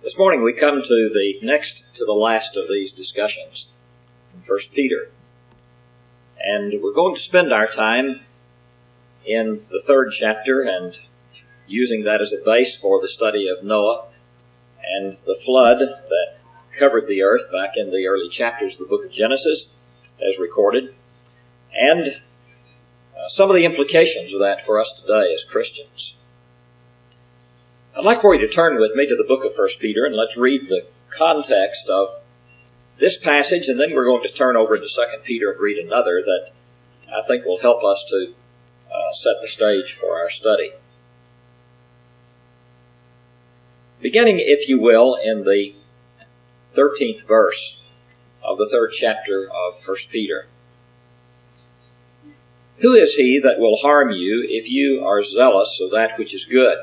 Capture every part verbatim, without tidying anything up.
This morning we come to the next to the last of these discussions from First Peter. And we're going to spend our time in the third chapter and using that as a base for the study of Noah and the flood that covered the earth back in the early chapters of the book of Genesis as recorded, and uh, some of the implications of that for us today as Christians. I'd like for you to turn with me to the book of First Peter, and let's read the context of this passage, and then we're going to turn over to Second Peter and read another that I think will help us to uh, set the stage for our study. Beginning, if you will, in the thirteenth verse of the third chapter of First Peter. Who is he that will harm you if you are zealous of that which is good?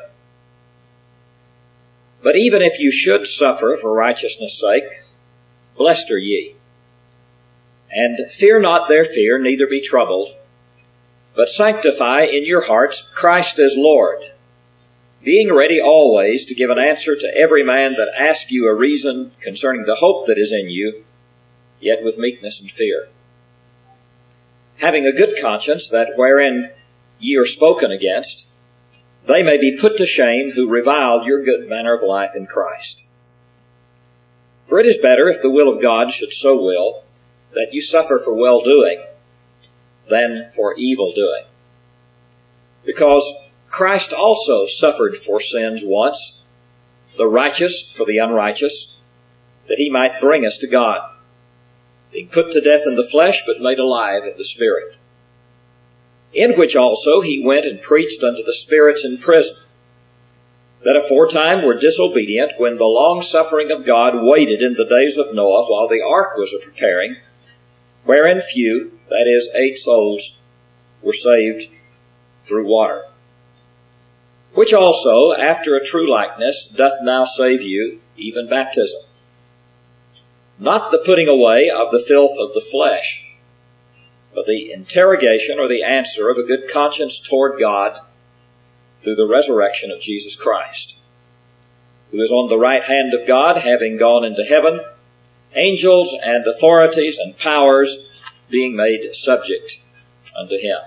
But even if you should suffer for righteousness' sake, blessed are ye. And fear not their fear, neither be troubled, but sanctify in your hearts Christ as Lord, being ready always to give an answer to every man that asks you a reason concerning the hope that is in you, yet with meekness and fear. Having a good conscience, that wherein ye are spoken against, they may be put to shame who reviled your good manner of life in Christ. For it is better, if the will of God should so will, that you suffer for well-doing than for evil-doing. Because Christ also suffered for sins once, the righteous for the unrighteous, that he might bring us to God, being put to death in the flesh, but made alive in the Spirit. In which also he went and preached unto the spirits in prison, that aforetime were disobedient, when the long-suffering of God waited in the days of Noah, while the ark was a preparing, wherein few, that is, eight souls, were saved through water. Which also, after a true likeness, doth now save you, even baptism. Not the putting away of the filth of the flesh, but the interrogation or the answer of a good conscience toward God through the resurrection of Jesus Christ, who is on the right hand of God, having gone into heaven, angels and authorities and powers being made subject unto him.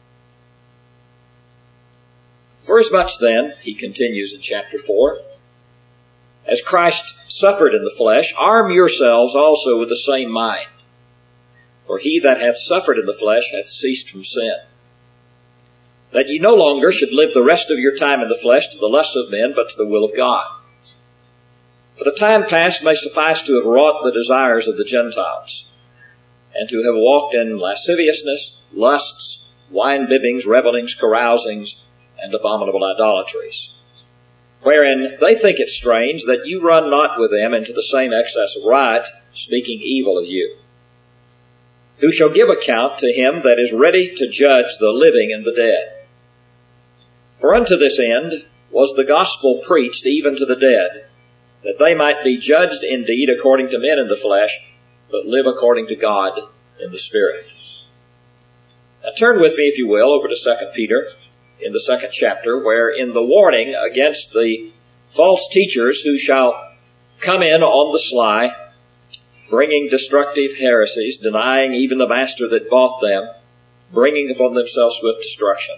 Forasmuch then, he continues in chapter four, as Christ suffered in the flesh, arm yourselves also with the same mind. For he that hath suffered in the flesh hath ceased from sin, that ye no longer should live the rest of your time in the flesh to the lusts of men, but to the will of God. For the time past may suffice to have wrought the desires of the Gentiles, and to have walked in lasciviousness, lusts, wine-bibbings, revellings, carousings, and abominable idolatries, wherein they think it strange that you run not with them into the same excess of riot, speaking evil of you. Who shall give account to him that is ready to judge the living and the dead. For unto this end was the gospel preached even to the dead, that they might be judged indeed according to men in the flesh, but live according to God in the Spirit. Now turn with me, if you will, over to Second Peter in the second chapter, where in the warning against the false teachers who shall come in on the sly, bringing destructive heresies, denying even the master that bought them, bringing upon themselves swift destruction.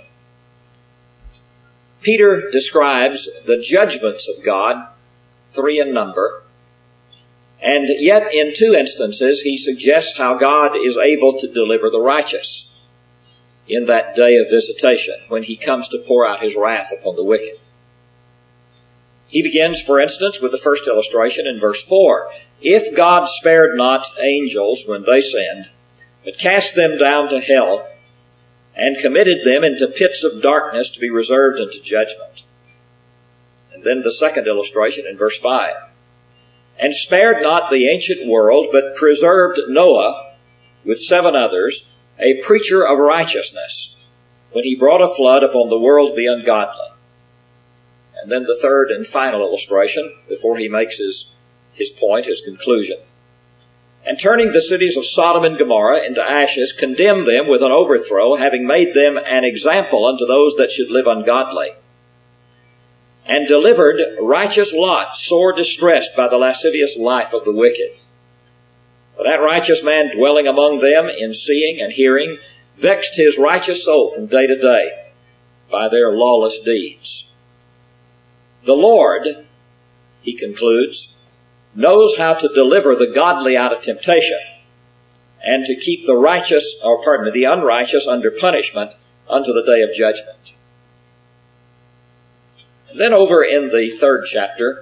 Peter describes the judgments of God, three in number, and yet in two instances he suggests how God is able to deliver the righteous in that day of visitation, when he comes to pour out his wrath upon the wicked. He begins, for instance, with the first illustration in verse four. If God spared not angels when they sinned, but cast them down to hell, and committed them into pits of darkness to be reserved unto judgment. And then the second illustration in verse five. And spared not the ancient world, but preserved Noah with seven others, a preacher of righteousness, when he brought a flood upon the world of the ungodly. And then the third and final illustration, before he makes his, his point, his conclusion. And turning the cities of Sodom and Gomorrah into ashes, condemned them with an overthrow, having made them an example unto those that should live ungodly. and delivered righteous Lot, sore distressed by the lascivious life of the wicked. For that righteous man dwelling among them in seeing and hearing vexed his righteous soul from day to day by their lawless deeds. The Lord, he concludes, knows how to deliver the godly out of temptation and to keep the righteous, or pardon me, the unrighteous under punishment unto the day of judgment. And then over in the third chapter,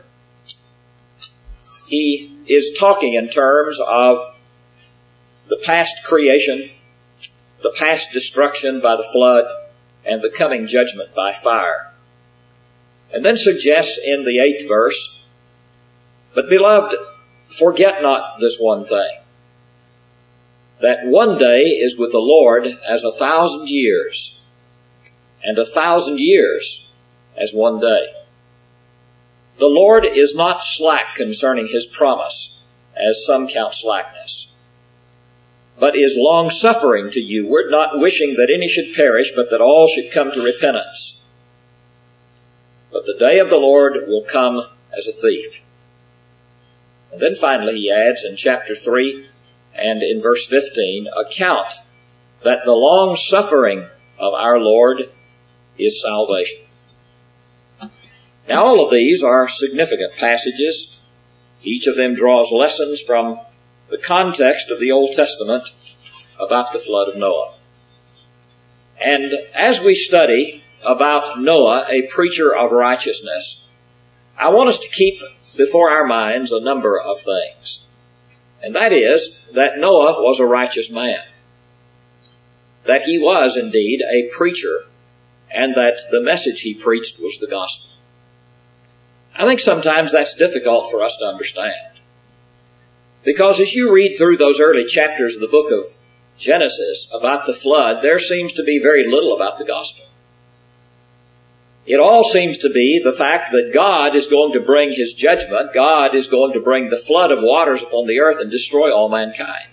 he is talking in terms of the past creation, the past destruction by the flood, and the coming judgment by fire. And then suggests in the eighth verse, "But beloved, forget not this one thing, that one day is with the Lord as a thousand years, and a thousand years as one day. The Lord is not slack concerning his promise, as some count slackness, but is long-suffering to youward, not wishing that any should perish, but that all should come to repentance. But the day of the Lord will come as a thief." And then finally he adds in chapter three and in verse fifteen, "Account that the long-suffering of our Lord is salvation." Now all of these are significant passages. Each of them draws lessons from the context of the Old Testament about the flood of Noah. And as we study about Noah, a preacher of righteousness, I want us to keep before our minds a number of things. And that is that Noah was a righteous man, that he was indeed a preacher, and that the message he preached was the gospel. I think sometimes that's difficult for us to understand, because as you read through those early chapters of the book of Genesis about the flood, there seems to be very little about the gospel. It all seems to be the fact that God is going to bring his judgment. God is going to bring the flood of waters upon the earth and destroy all mankind.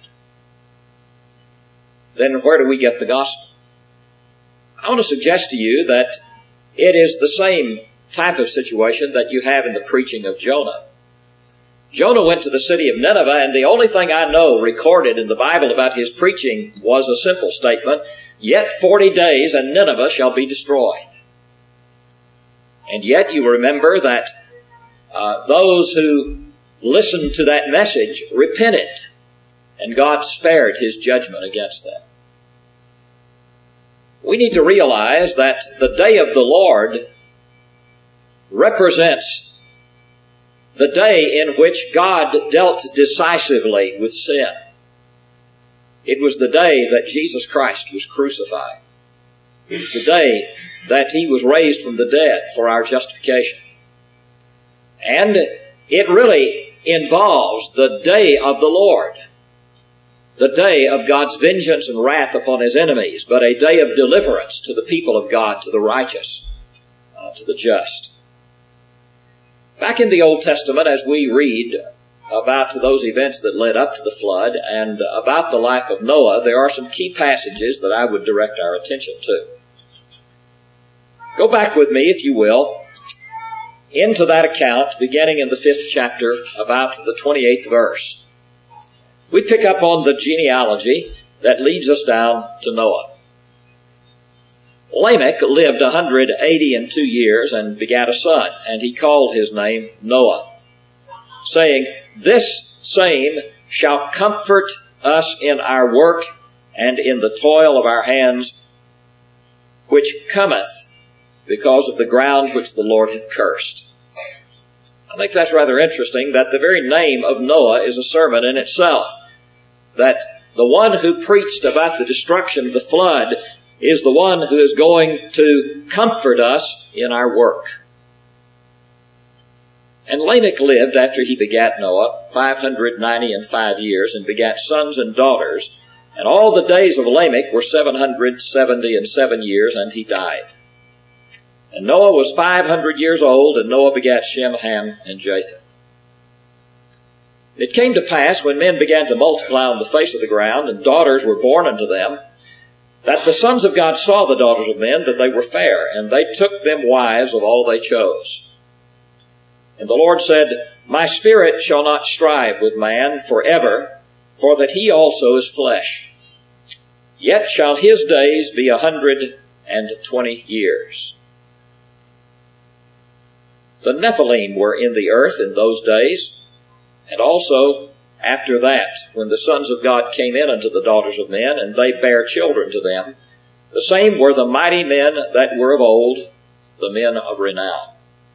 Then where do we get the gospel? I want to suggest to you that it is the same type of situation that you have in the preaching of Jonah. Jonah went to the city of Nineveh, and the only thing I know recorded in the Bible about his preaching was a simple statement, "Yet forty days and Nineveh shall be destroyed." And yet you remember that uh, those who listened to that message repented, and God spared his judgment against them. We need to realize that the day of the Lord represents the day in which God dealt decisively with sin. It was the day that Jesus Christ was crucified. It was the day that he was raised from the dead for our justification. And it really involves the day of the Lord, the day of God's vengeance and wrath upon his enemies, but a day of deliverance to the people of God, to the righteous, uh, to the just. Back in the Old Testament, as we read about those events that led up to the flood and about the life of Noah, there are some key passages that I would direct our attention to. Go back with me, if you will, into that account, beginning in the fifth chapter, about the twenty-eighth verse. We pick up on the genealogy that leads us down to Noah. Lamech lived one hundred eighty and two years and begat a son, and he called his name Noah, saying, "This same shall comfort us in our work and in the toil of our hands, which cometh because of the ground which the Lord hath cursed." I think that's rather interesting, that the very name of Noah is a sermon in itself. That the one who preached about the destruction of the flood is the one who is going to comfort us in our work. And Lamech lived, after he begat Noah, five hundred ninety and five years, and begat sons and daughters. And all the days of Lamech were seven hundred seventy and seven years, and he died. And Noah was five hundred years old, and Noah begat Shem, Ham, and Japheth. It came to pass, when men began to multiply on the face of the ground, and daughters were born unto them, that the sons of God saw the daughters of men, that they were fair, and they took them wives of all they chose. And the Lord said, My spirit shall not strive with man forever, for that he also is flesh. Yet shall his days be a hundred and twenty years. The Nephilim were in the earth in those days, and also after that, when the sons of God came in unto the daughters of men, and they bare children to them, the same were the mighty men that were of old, the men of renown.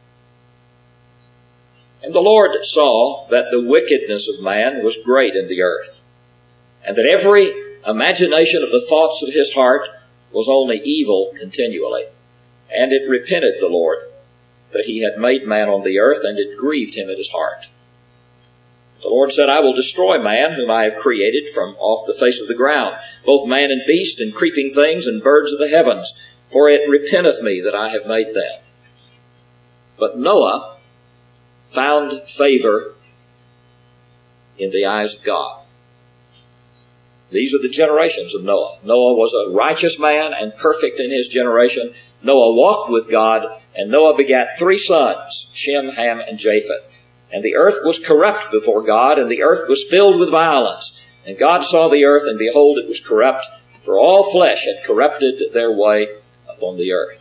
And the Lord saw that the wickedness of man was great in the earth, and that every imagination of the thoughts of his heart was only evil continually. And it repented the Lord that he had made man on the earth, and it grieved him at his heart. The Lord said, I will destroy man, whom I have created from off the face of the ground, both man and beast, and creeping things, and birds of the heavens, for it repenteth me that I have made them. But Noah found favor in the eyes of God. These are the generations of Noah. Noah was a righteous man and perfect in his generation. Noah walked with God, and Noah begat three sons, Shem, Ham, and Japheth. And the earth was corrupt before God, and the earth was filled with violence. And God saw the earth, and behold, it was corrupt, for all flesh had corrupted their way upon the earth.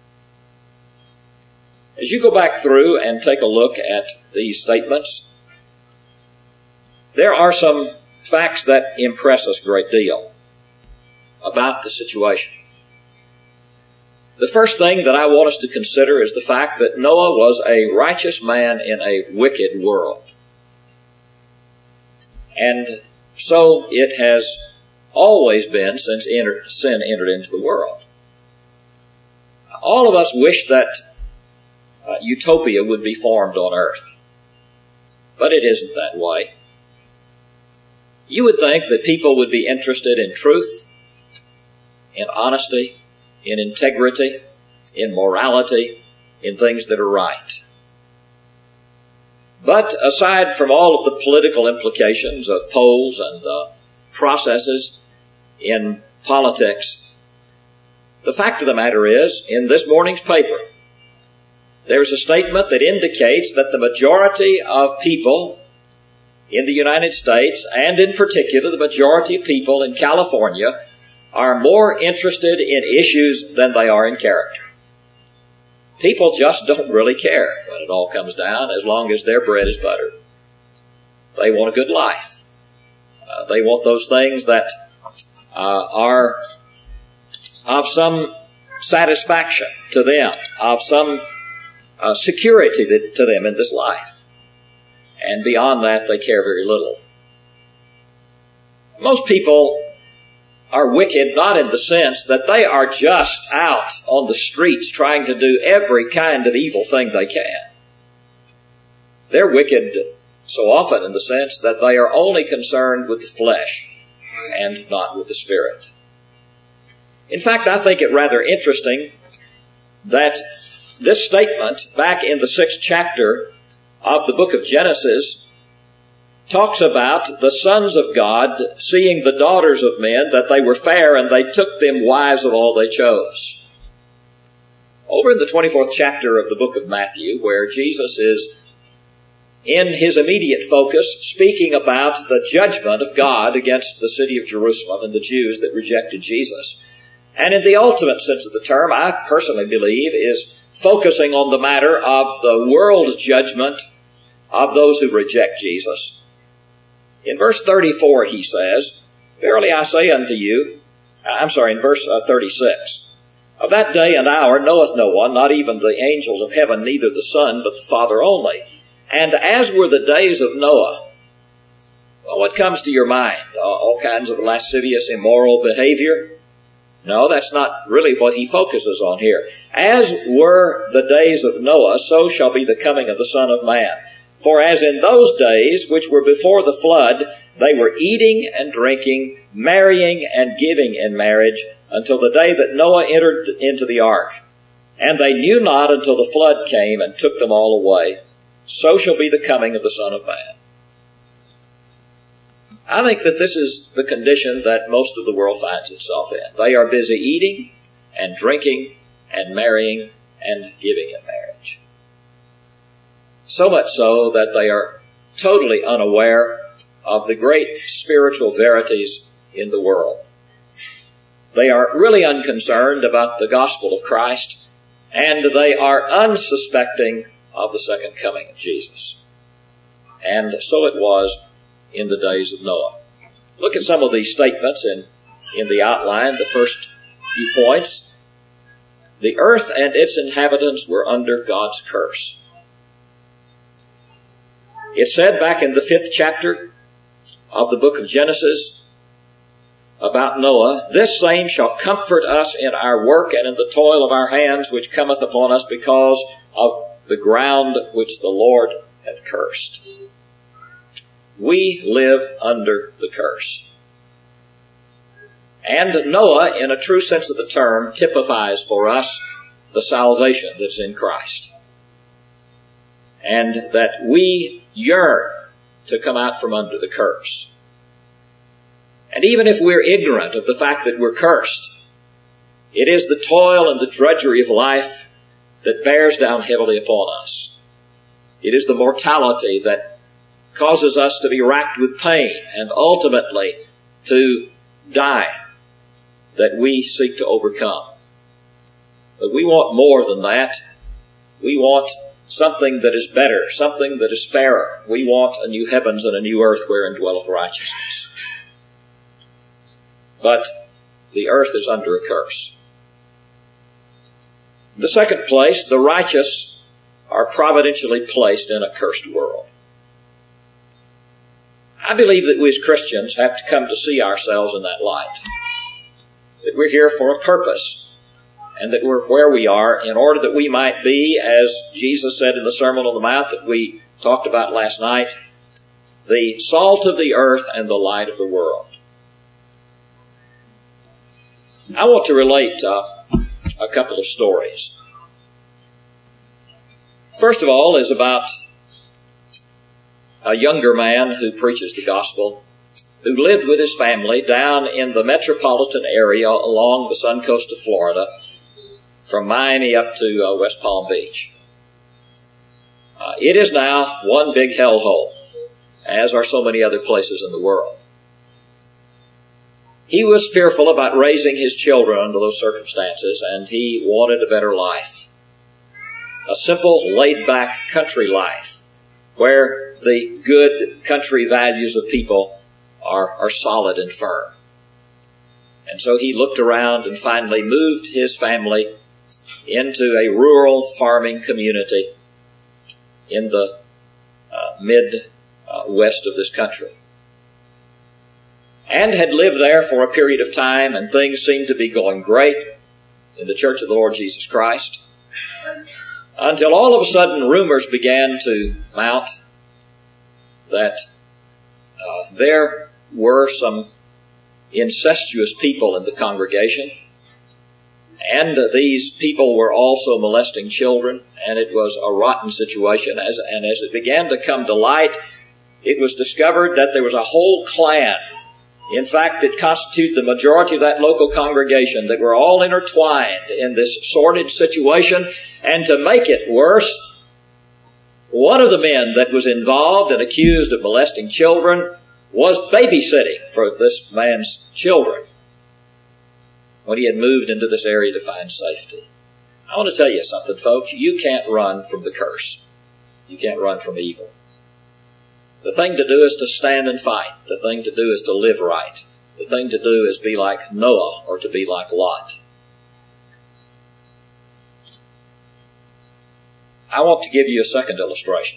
As you go back through and take a look at these statements, there are some facts that impress us a great deal about the situation. The first thing that I want us to consider is the fact that Noah was a righteous man in a wicked world. And so it has always been since sin entered into the world. All of us wish that uh, utopia would be formed on earth, but it isn't that way. You would think that people would be interested in truth, in honesty, in integrity, in morality, in things that are right. But aside from all of the political implications of polls and uh, processes in politics, the fact of the matter is, in this morning's paper, there's a statement that indicates that the majority of people in the United States, and in particular the majority of people in California, are more interested in issues than they are in character. People just don't really care when it all comes down, as long as their bread is buttered. They want a good life. Uh, they want those things that uh, are of some satisfaction to them, of some uh, security that, to them in this life. And beyond that, they care very little. Most people are wicked not in the sense that they are just out on the streets trying to do every kind of evil thing they can. They're wicked so often in the sense that they are only concerned with the flesh and not with the spirit. In fact, I think it rather interesting that this statement back in the sixth chapter of the book of Genesis talks about the sons of God seeing the daughters of men, that they were fair, and they took them wives of all they chose. Over in the twenty-fourth chapter of the book of Matthew, where Jesus is in his immediate focus speaking about the judgment of God against the city of Jerusalem and the Jews that rejected Jesus, and in the ultimate sense of the term, I personally believe, is focusing on the matter of the world's judgment of those who reject Jesus. In verse thirty-four, he says, Verily I say unto you, I'm sorry, in verse uh, thirty-six, Of that day and hour knoweth no one, not even the angels of heaven, neither the Son, but the Father only. And as were the days of Noah. Well, what comes to your mind? Uh, all kinds of lascivious, immoral behavior? No, that's not really what he focuses on here. As were the days of Noah, so shall be the coming of the Son of Man. For as in those days which were before the flood, they were eating and drinking, marrying and giving in marriage, until the day that Noah entered into the ark. And they knew not until the flood came and took them all away. So shall be the coming of the Son of Man. I think that this is the condition that most of the world finds itself in. They are busy eating and drinking and marrying and giving in marriage. so much so that they are totally unaware of the great spiritual verities in the world. They are really unconcerned about the gospel of Christ, and they are unsuspecting of the second coming of Jesus. And so it was in the days of Noah. Look at some of these statements in, in the outline, the first few points. The earth and its inhabitants were under God's curse. It said back in the fifth chapter of the book of Genesis about Noah, "This same shall comfort us in our work and in the toil of our hands, which cometh upon us because of the ground which the Lord hath cursed." We live under the curse. And Noah, in a true sense of the term, typifies for us the salvation that's in Christ. And that we yearn to come out from under the curse. And even if we're ignorant of the fact that we're cursed, it is the toil and the drudgery of life that bears down heavily upon us. It is the mortality that causes us to be racked with pain and ultimately to die that we seek to overcome. But we want more than that. We want something that is better, something that is fairer. We want a new heavens and a new earth wherein dwelleth righteousness. But the earth is under a curse. In the second place, the righteous are providentially placed in a cursed world. I believe that we as Christians have to come to see ourselves in that light. That we're here for a purpose, and that we're where we are in order that we might be, as Jesus said in the Sermon on the Mount that we talked about last night, the salt of the earth and the light of the world. I want to relate uh, a couple of stories. First of all is about a younger man who preaches the gospel, who lived with his family down in the metropolitan area along the sun coast of Florida, from Miami up to uh, West Palm Beach. Uh, it is now one big hellhole, as are so many other places in the world. He was fearful about raising his children under those circumstances, and he wanted a better life. A simple, laid-back country life, where the good country values of people are, are solid and firm. And so he looked around and finally moved his family into a rural farming community in the uh, mid-west uh, of this country. And had lived there for a period of time, and things seemed to be going great in the Church of the Lord Jesus Christ, until all of a sudden rumors began to mount that uh, there were some incestuous people in the congregation, and uh, these people were also molesting children, and it was a rotten situation. As, and as it began to come to light, it was discovered that there was a whole clan. In fact, it constituted the majority of that local congregation that were all intertwined in this sordid situation. And to make it worse, one of the men that was involved and accused of molesting children was babysitting for this man's children when he had moved into this area to find safety. I want to tell you something, folks. You can't run from the curse. You can't run from evil. The thing to do is to stand and fight. The thing to do is to live right. The thing to do is be like Noah or to be like Lot. I want to give you a second illustration.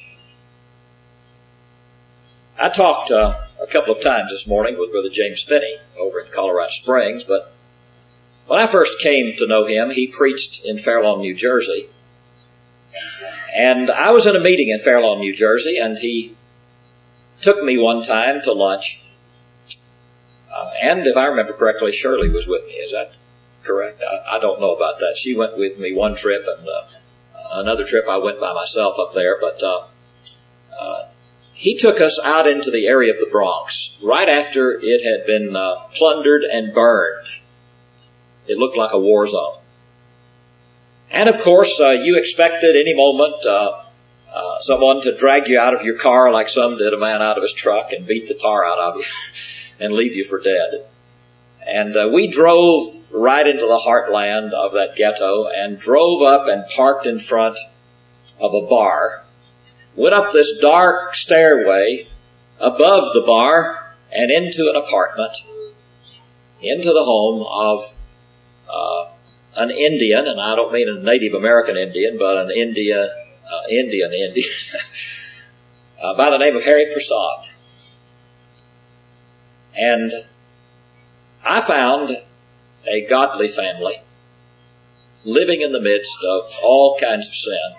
I talked uh, a couple of times this morning with Brother James Finney over in Colorado Springs, but when I first came to know him, he preached in Fair Lawn, New Jersey. And I was in a meeting in Fair Lawn, New Jersey, and he took me one time to lunch. Uh, and if I remember correctly, Shirley was with me. Is that correct? I, I don't know about that. She went with me one trip, and uh, another trip I went by myself up there. But uh, uh, he took us out into the area of the Bronx right after it had been uh, plundered and burned. It looked like a war zone. And of course, uh, you expected any moment uh, uh, uh, someone to drag you out of your car like some did a man out of his truck and beat the tar out of you and leave you for dead. And uh, we drove right into the heartland of that ghetto and drove up and parked in front of a bar, went up this dark stairway above the bar and into an apartment, into the home of uh, an Indian, and I don't mean a Native American Indian, but an India, uh, Indian Indian, uh, by the name of Hari Prasad. And I found a godly family living in the midst of all kinds of sin,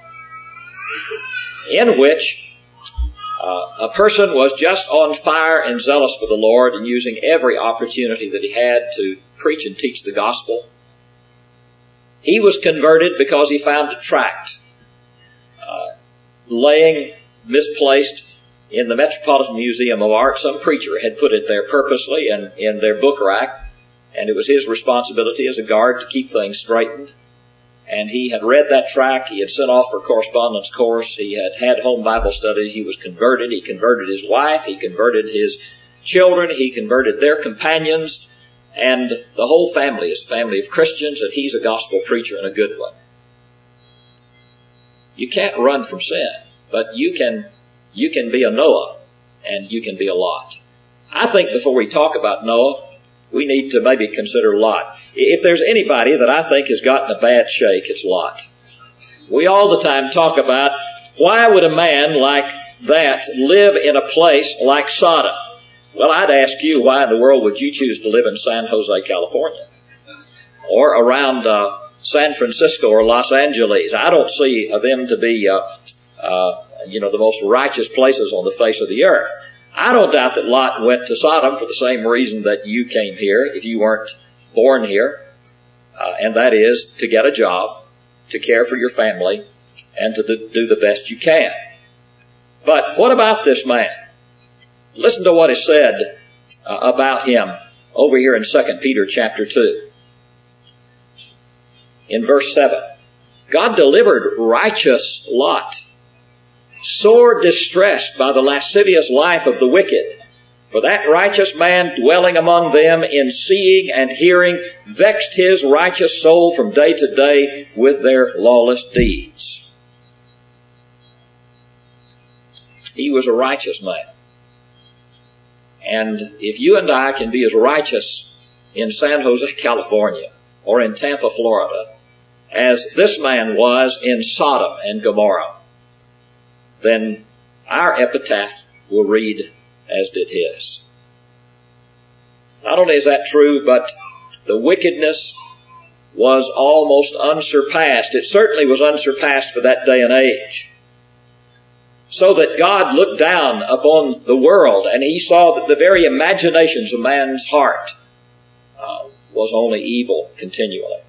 in which uh, a person was just on fire and zealous for the Lord and using every opportunity that he had to preach and teach the gospel. He was converted because he found a tract uh, laying misplaced in the Metropolitan Museum of Art. Some preacher had put it there purposely in, in their book rack, and it was his responsibility as a guard to keep things straightened. And he had read that tract. He had sent off for a correspondence course. He had had home Bible studies. He was converted. He converted his wife. He converted his children. He converted their companions. And the whole family is a family of Christians, and he's a gospel preacher and a good one. You can't run from sin, but you can you can be a Noah, and you can be a Lot. I think before we talk about Noah, we need to maybe consider Lot. If there's anybody that I think has gotten a bad shake, it's Lot. We all the time talk about, why would a man like that live in a place like Sodom? Well, I'd ask you, why in the world would you choose to live in San Jose, California? Or around uh, San Francisco or Los Angeles? I don't see them to be, uh, uh, you know, the most righteous places on the face of the earth. I don't doubt that Lot went to Sodom for the same reason that you came here, if you weren't born here, uh, and that is to get a job, to care for your family, and to do the best you can. But what about this man? Listen to what is said uh, about him over here in Second Peter chapter two. In verse seven, God delivered righteous Lot, sore distressed by the lascivious life of the wicked. For that righteous man dwelling among them in seeing and hearing vexed his righteous soul from day to day with their lawless deeds. He was a righteous man. And if you and I can be as righteous in San Jose, California, or in Tampa, Florida, as this man was in Sodom and Gomorrah, then our epitaph will read as did his. Not only is that true, but the wickedness was almost unsurpassed. It certainly was unsurpassed for that day and age. So that God looked down upon the world and he saw that the very imaginations of man's heart uh, was only evil continually.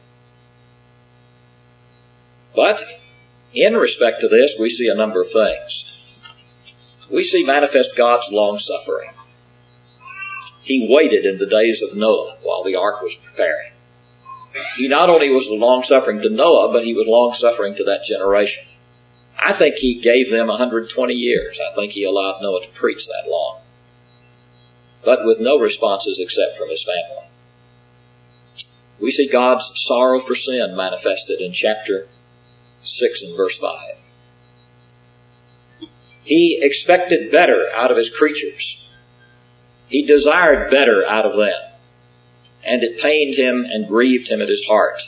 But in respect to this, we see a number of things. We see manifest God's long-suffering. He waited in the days of Noah while the ark was preparing. He not only was long-suffering to Noah, but he was long-suffering to that generation. I think he gave them one hundred twenty years. I think he allowed Noah to preach that long. But with no responses except from his family. We see God's sorrow for sin manifested in chapter six and verse five. He expected better out of his creatures. He desired better out of them. And it pained him and grieved him at his heart.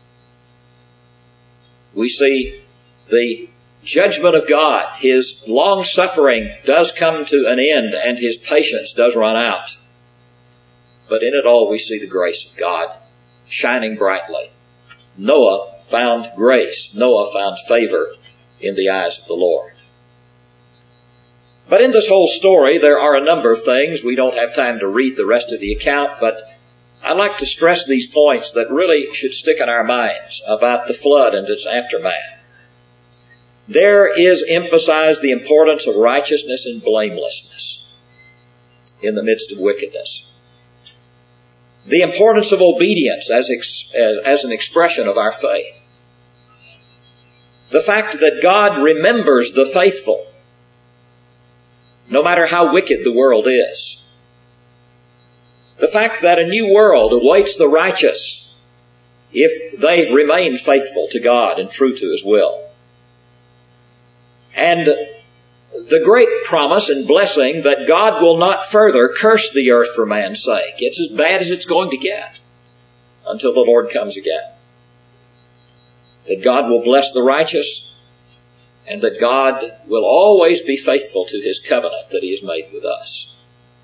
We see the judgment of God. His long-suffering does come to an end and his patience does run out. But in it all we see the grace of God shining brightly. Noah found grace. Noah found favor in the eyes of the Lord. But in this whole story, there are a number of things. We don't have time to read the rest of the account, but I'd like to stress these points that really should stick in our minds about the flood and its aftermath. There is emphasized the importance of righteousness and blamelessness in the midst of wickedness. The importance of obedience as, ex- as, as an expression of our faith. the fact that God remembers the faithful, no matter how wicked the world is. The fact that a new world awaits the righteous if they remain faithful to God and true to His will. And the great promise and blessing that God will not further curse the earth for man's sake. It's as bad as it's going to get until the Lord comes again. That God will bless the righteous, and that God will always be faithful to His covenant that He has made with us.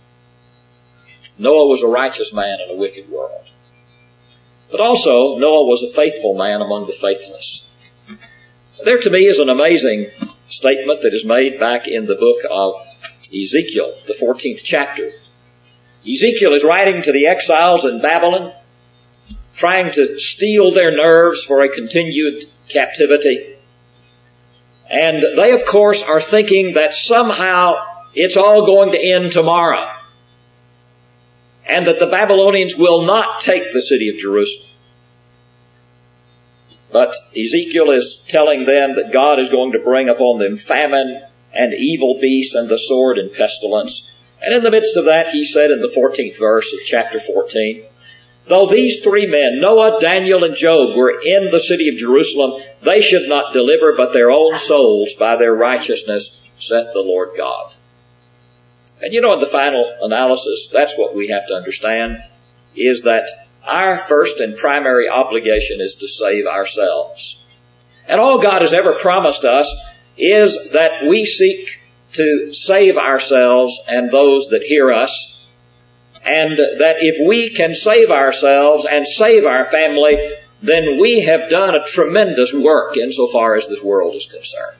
Noah was a righteous man in a wicked world. But also, Noah was a faithful man among the faithless. There to me is an amazing statement that is made back in the book of Ezekiel, the fourteenth chapter. Ezekiel is writing to the exiles in Babylon, trying to steel their nerves for a continued captivity. And they, of course, are thinking that somehow it's all going to end tomorrow, and that the Babylonians will not take the city of Jerusalem. But Ezekiel is telling them that God is going to bring upon them famine and evil beasts and the sword and pestilence. And in the midst of that, he said in the fourteenth verse of chapter fourteen, though these three men, Noah, Daniel, and Job, were in the city of Jerusalem, they should not deliver but their own souls by their righteousness, saith the Lord God. And you know, in the final analysis, that's what we have to understand, is that our first and primary obligation is to save ourselves. And all God has ever promised us is that we seek to save ourselves and those that hear us, and that if we can save ourselves and save our family, then we have done a tremendous work insofar as this world is concerned.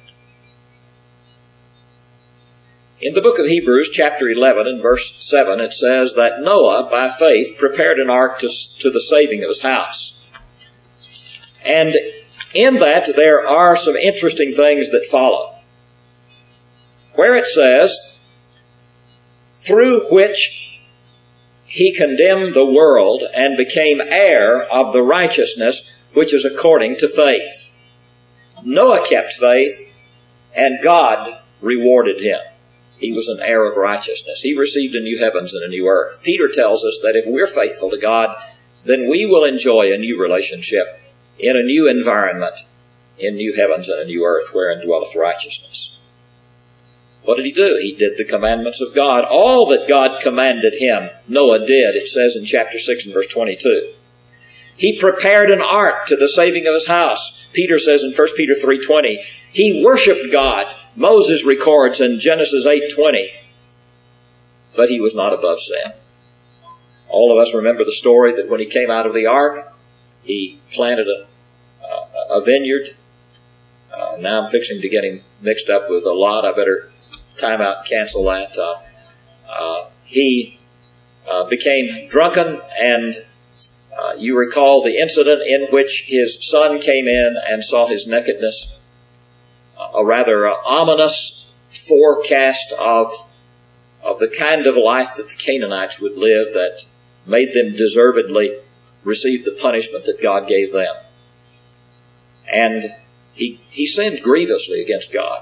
In the book of Hebrews, chapter eleven, and verse seven, it says that Noah, by faith, prepared an ark to, to the saving of his house. And in that, there are some interesting things that follow. Where it says, through which he condemned the world and became heir of the righteousness which is according to faith. Noah kept faith, and God rewarded him. He was an heir of righteousness. He received a new heavens and a new earth. Peter tells us that if we're faithful to God, then we will enjoy a new relationship in a new environment, in new heavens and a new earth wherein dwelleth righteousness. What did he do? He did the commandments of God. All that God commanded him, Noah did, it says in chapter six and verse twenty-two. He prepared an ark to the saving of his house. Peter says in First Peter three twenty, he worshipped God. Moses records in Genesis eight twenty, but he was not above sin. All of us remember the story that when he came out of the ark, he planted a, a, a vineyard. Uh, now I'm fixing to get him mixed up with a lot. I better time out and cancel that. Uh, uh, he uh, became drunken, and uh, you recall the incident in which his son came in and saw his nakedness. A rather uh, ominous forecast of, of the kind of life that the Canaanites would live that made them deservedly receive the punishment that God gave them. And he, he sinned grievously against God.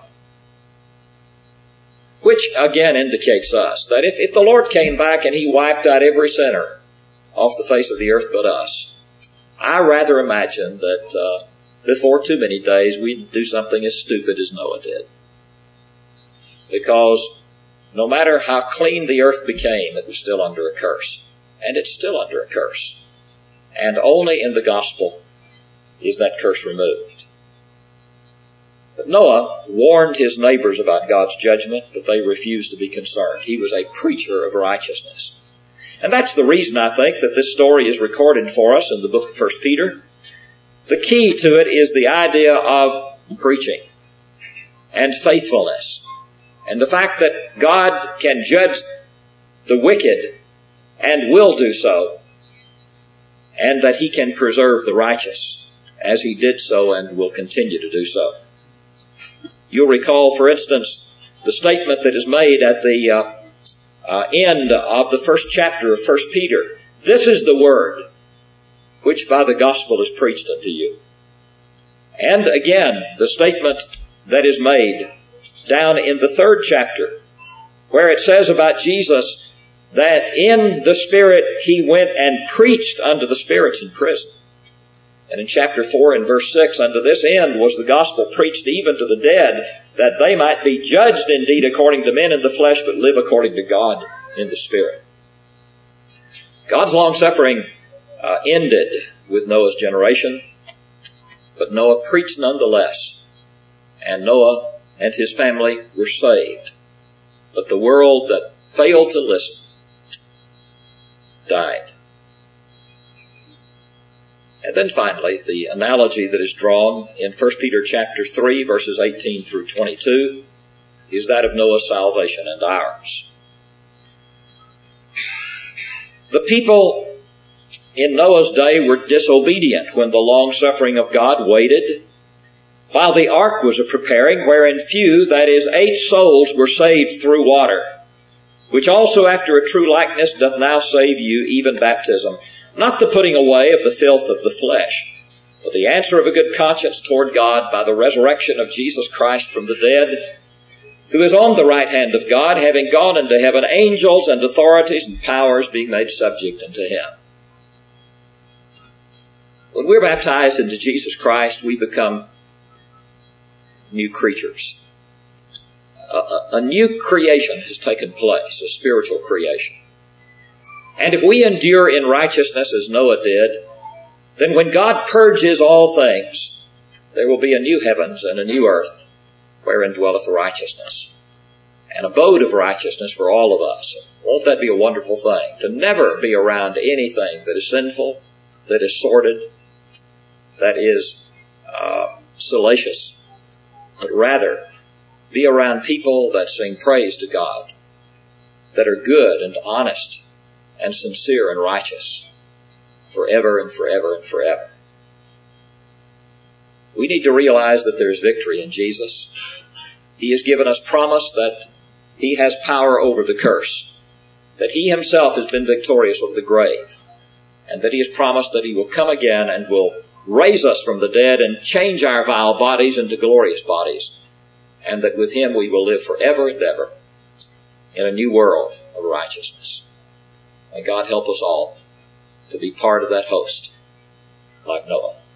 Which again indicates us that if, if the Lord came back and He wiped out every sinner off the face of the earth but us, I rather imagine that uh, before too many days we'd do something as stupid as Noah did. Because no matter how clean the earth became, it was still under a curse. And it's still under a curse. And only in the gospel is that curse removed. But Noah warned his neighbors about God's judgment, but they refused to be concerned. He was a preacher of righteousness. And that's the reason, I think, that this story is recorded for us in the book of First Peter. The key to it is the idea of preaching and faithfulness. And the fact that God can judge the wicked and will do so, and that He can preserve the righteous, as He did so and will continue to do so. You'll recall, for instance, the statement that is made at the uh, uh, end of the first chapter of First Peter. This is the word which by the gospel is preached unto you. And again, the statement that is made down in the third chapter, where it says about Jesus that in the Spirit he went and preached unto the spirits in prison. And in chapter four and verse six, unto this end was the gospel preached even to the dead, that they might be judged indeed according to men in the flesh, but live according to God in the Spirit. God's long-suffering uh, ended with Noah's generation, but Noah preached nonetheless, and Noah and his family were saved. But the world that failed to listen died. And then finally, the analogy that is drawn in First Peter chapter three, verses eighteen through twenty-two, is that of Noah's salvation and ours. The people in Noah's day were disobedient when the long-suffering of God waited, while the ark was a-preparing, wherein few, that is, eight souls, were saved through water, which also after a true likeness doth now save you, even baptism, not the putting away of the filth of the flesh, but the answer of a good conscience toward God by the resurrection of Jesus Christ from the dead, who is on the right hand of God, having gone into heaven, angels and authorities and powers being made subject unto him. When we're baptized into Jesus Christ, we become new creatures. A, a, a new creation has taken place, a spiritual creation. And if we endure in righteousness as Noah did, then when God purges all things, there will be a new heavens and a new earth wherein dwelleth righteousness, an abode of righteousness for all of us. Won't that be a wonderful thing? To never be around anything that is sinful, that is sordid, that is uh, salacious, but rather be around people that sing praise to God, that are good and honest and sincere and righteous forever and forever and forever. We need to realize that there is victory in Jesus. He has given us promise that he has power over the curse, that he himself has been victorious over the grave, and that he has promised that he will come again and will raise us from the dead and change our vile bodies into glorious bodies, and that with him we will live forever and ever in a new world of righteousness. May God help us all to be part of that host like Noah.